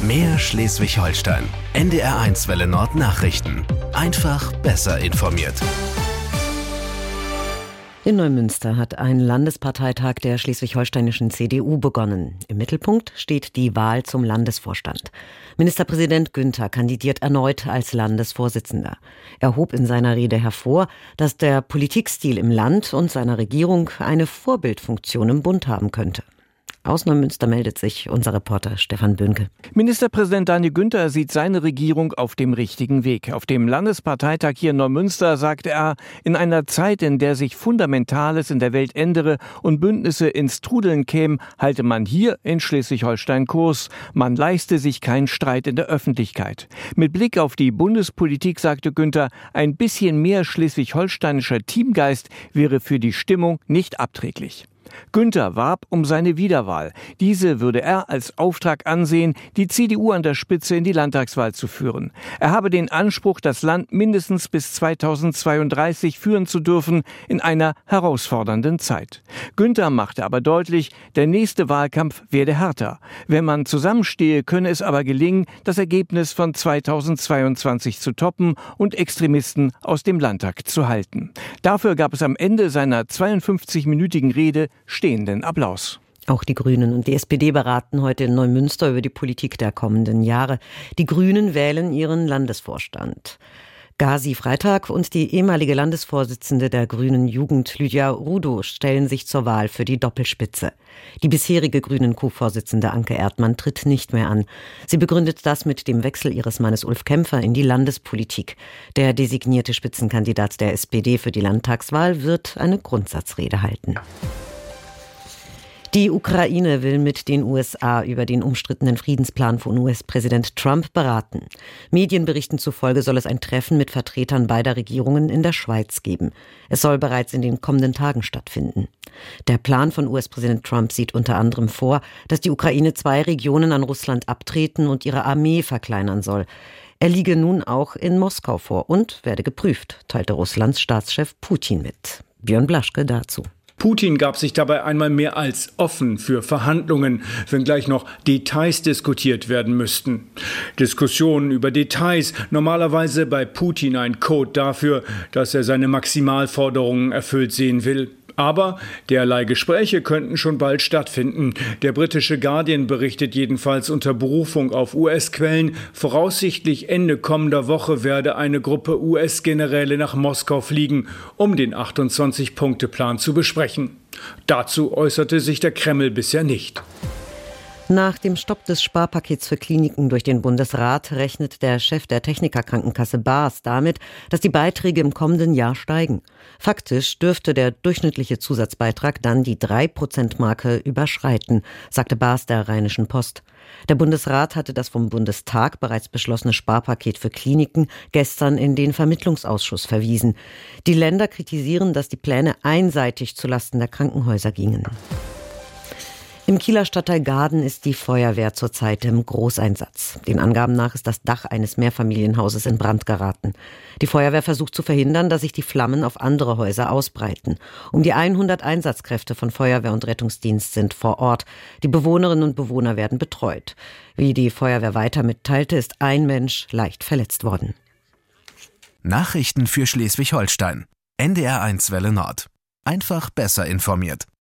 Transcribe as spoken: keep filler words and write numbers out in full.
Mehr Schleswig-Holstein. N D R eins Welle Nord Nachrichten. Einfach besser informiert. In Neumünster hat ein Landesparteitag der schleswig-holsteinischen C D U begonnen. Im Mittelpunkt steht die Wahl zum Landesvorstand. Ministerpräsident Günther kandidiert erneut als Landesvorsitzender. Er hob in seiner Rede hervor, dass der Politikstil im Land und seiner Regierung eine Vorbildfunktion im Bund haben könnte. Aus Neumünster meldet sich unser Reporter Stefan Böhnke. Ministerpräsident Daniel Günther sieht seine Regierung auf dem richtigen Weg. Auf dem Landesparteitag hier in Neumünster sagte er, in einer Zeit, in der sich Fundamentales in der Welt ändere und Bündnisse ins Trudeln kämen, halte man hier in Schleswig-Holstein Kurs. Man leiste sich keinen Streit in der Öffentlichkeit. Mit Blick auf die Bundespolitik sagte Günther, ein bisschen mehr schleswig-holsteinischer Teamgeist wäre für die Stimmung nicht abträglich. Günther warb um seine Wiederwahl. Diese würde er als Auftrag ansehen, die C D U an der Spitze in die Landtagswahl zu führen. Er habe den Anspruch, das Land mindestens bis zweitausendzweiunddreißig führen zu dürfen, in einer herausfordernden Zeit. Günther machte aber deutlich, der nächste Wahlkampf werde härter. Wenn man zusammenstehe, könne es aber gelingen, das Ergebnis von zweitausendzweiundzwanzig zu toppen und Extremisten aus dem Landtag zu halten. Dafür gab es am Ende seiner zweiundfünfzigminütigen Rede stehenden Applaus. Auch die Grünen und die S P D beraten heute in Neumünster über die Politik der kommenden Jahre. Die Grünen wählen ihren Landesvorstand. Gazi Freitag und die ehemalige Landesvorsitzende der Grünen Jugend, Lydia Rudow, stellen sich zur Wahl für die Doppelspitze. Die bisherige Grünen-Co-Vorsitzende Anke Erdmann tritt nicht mehr an. Sie begründet das mit dem Wechsel ihres Mannes Ulf Kämpfer in die Landespolitik. Der designierte Spitzenkandidat der S P D für die Landtagswahl wird eine Grundsatzrede halten. Die Ukraine will mit den U S A über den umstrittenen Friedensplan von U S-Präsident Trump beraten. Medienberichten zufolge soll es ein Treffen mit Vertretern beider Regierungen in der Schweiz geben. Es soll bereits in den kommenden Tagen stattfinden. Der Plan von U S-Präsident Trump sieht unter anderem vor, dass die Ukraine zwei Regionen an Russland abtreten und ihre Armee verkleinern soll. Er liege nun auch in Moskau vor und werde geprüft, teilte Russlands Staatschef Putin mit. Björn Blaschke dazu. Putin gab sich dabei einmal mehr als offen für Verhandlungen, wenngleich noch Details diskutiert werden müssten. Diskussionen über Details, normalerweise bei Putin ein Code dafür, dass er seine Maximalforderungen erfüllt sehen will. Aber derlei Gespräche könnten schon bald stattfinden. Der britische Guardian berichtet jedenfalls unter Berufung auf U S-Quellen, voraussichtlich Ende kommender Woche werde eine Gruppe U S-Generäle nach Moskau fliegen, um den achtundzwanzig-Punkte-Plan zu besprechen. Dazu äußerte sich der Kreml bisher nicht. Nach dem Stopp des Sparpakets für Kliniken durch den Bundesrat rechnet der Chef der Technikerkrankenkasse Baas damit, dass die Beiträge im kommenden Jahr steigen. Faktisch dürfte der durchschnittliche Zusatzbeitrag dann die drei Prozent Marke überschreiten, sagte Baas der Rheinischen Post. Der Bundesrat hatte das vom Bundestag bereits beschlossene Sparpaket für Kliniken gestern in den Vermittlungsausschuss verwiesen. Die Länder kritisieren, dass die Pläne einseitig zulasten der Krankenhäuser gingen. Im Kieler Stadtteil Gaden ist die Feuerwehr zurzeit im Großeinsatz. Den Angaben nach ist das Dach eines Mehrfamilienhauses in Brand geraten. Die Feuerwehr versucht zu verhindern, dass sich die Flammen auf andere Häuser ausbreiten. Um die hundert Einsatzkräfte von Feuerwehr und Rettungsdienst sind vor Ort. Die Bewohnerinnen und Bewohner werden betreut. Wie die Feuerwehr weiter mitteilte, ist ein Mensch leicht verletzt worden. Nachrichten für Schleswig-Holstein. N D R eins Welle Nord. Einfach besser informiert.